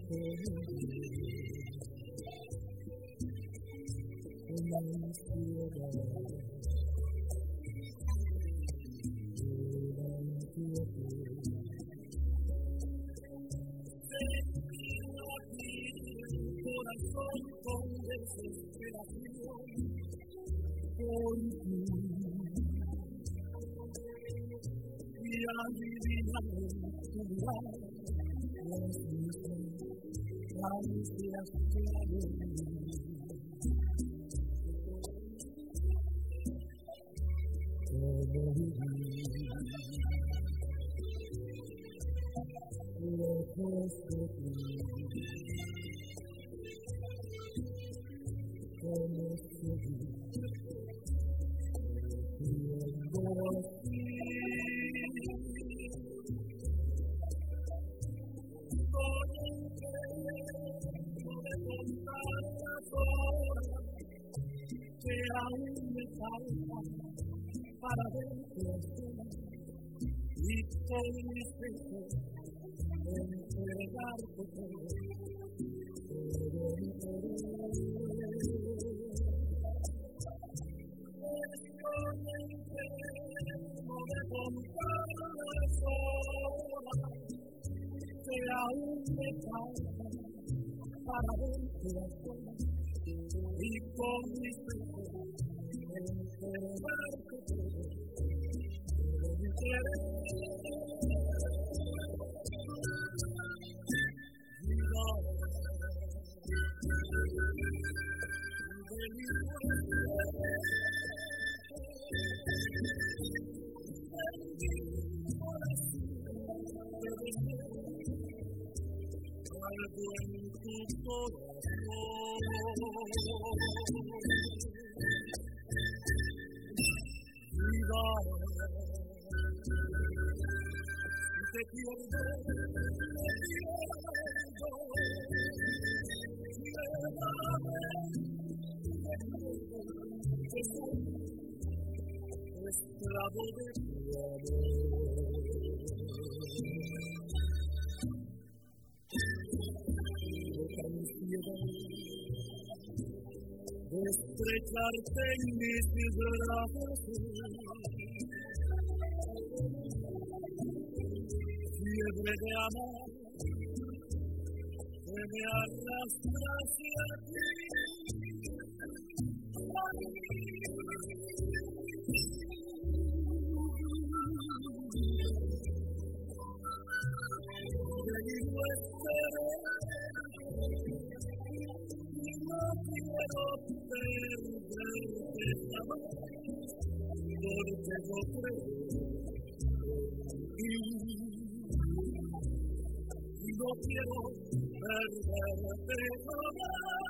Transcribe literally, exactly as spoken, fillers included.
una ansiedad, una inquietud. Sentido aquí el corazón con desesperación por ti, y adivinar en tu mirada las mismas ansias que hay en mí. Cómo vivir lejos de ti, cómo seguir viviendo así. Que aún me falta para verte así y con mis besos entregarte todo, todo entero. Estoy enfermo de contar las horas que aún me falta para verte así y con mis besos entregarte todo, todo mi querer. Vida de mi muerte, de mi corazón, te deseo algo en tu corazón. Vida, si te pierdo, te pierdo. Llévame, que soy esclavo de tu amor. De estrecharte en mis brazos, fiebre de amor que me arrastra hacia ti. Vengo a esperar, no quiero perderte jamás, porque yo creo en ti. No quiero perderte jamás.